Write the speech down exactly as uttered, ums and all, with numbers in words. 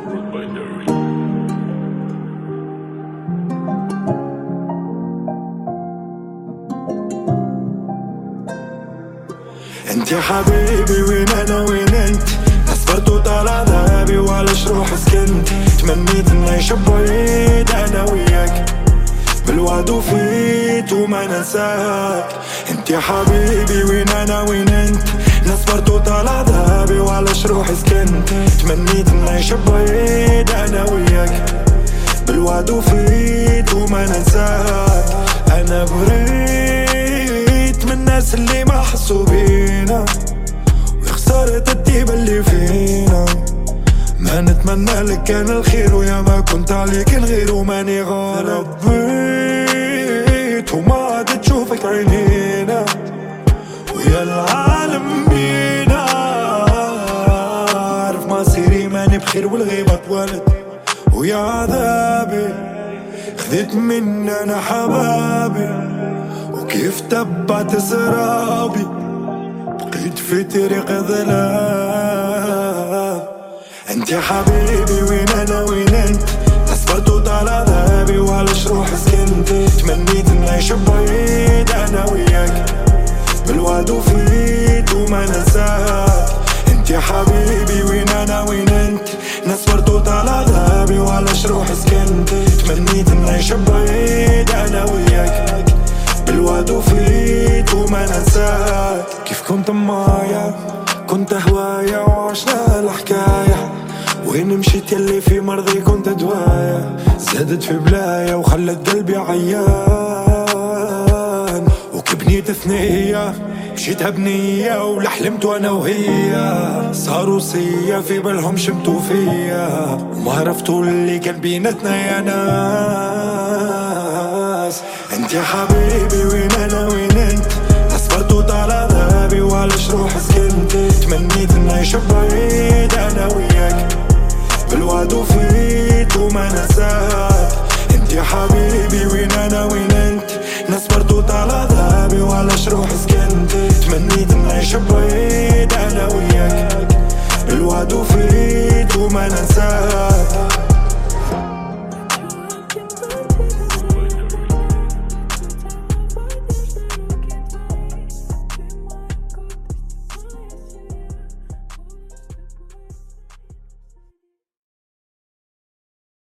انت يا حبيبي وين انا وين انت؟ صبرت وطال عذابي وعلاش روحي سكنت. تمنيت نعيش بعيد انا وياك بالوعد وفيت وما ننساك. انت يا حبيبي وين انا وين انت؟ صبرت وطال عذابي وعلاش روحي سكنت. تمنيت نعيش بعيد انا وياك بالوعد وفيت وما ننساك. انا بريت من الناس اللي ما حسوا بينا وخسارة الطيبة اللي فينا. ما نتمنى لك كان الخير ويا ما كنت عليك الغير وماني غلط. ربيت وما عاد تشوفك عينينا ويا العالم بينا. عارف مصيري ماني بخير والغيبة طولت ويا عذابي خذيت مني انا حبابي. وكيف تبعت سرابي بقيت في طريق ظلام. انت يا حبيبي وين انا وين انت؟ صبرت وطال عذابي وعلاش روحي سكنت. تمنيت نعيش بعيد انا وياك بالوعد وفيت وما ننساك. انت يا حبيبي وين انا وين انت؟ صبرت وطال عذابي وعلاش روحي سكنت. تمنيت نعيش بعيد انا وياك بالوعد وفيت وما ننساك. كيف كنت معايا كنت هوايا وعشنا الحكاية. وين مشيت يلي في مرضي كنت دوايا. زادت في بلايا وخلت قلبي عيان. وكبنيت ثنية مشيتها بنية ولا حلمت وانا وهي. صاروا سيا في بالهم شمتوا فيا وما عرفتوا اللي كان بيناتنا يا ناس. انت يا حبيبي وين انا وين انت؟ صبرت وطال عذابي وعلاش روحي سكنت. تمنيت نعيش بعيد انا وياك بالوعد وفيت وما ننساك. انت يا حبيبي وين انا وين انت؟ صبرت وطال عذابي وعلاش روحي سكنت. تمنيت نعيش بعيد انا وياك بالوعد وفيت وما ننساك.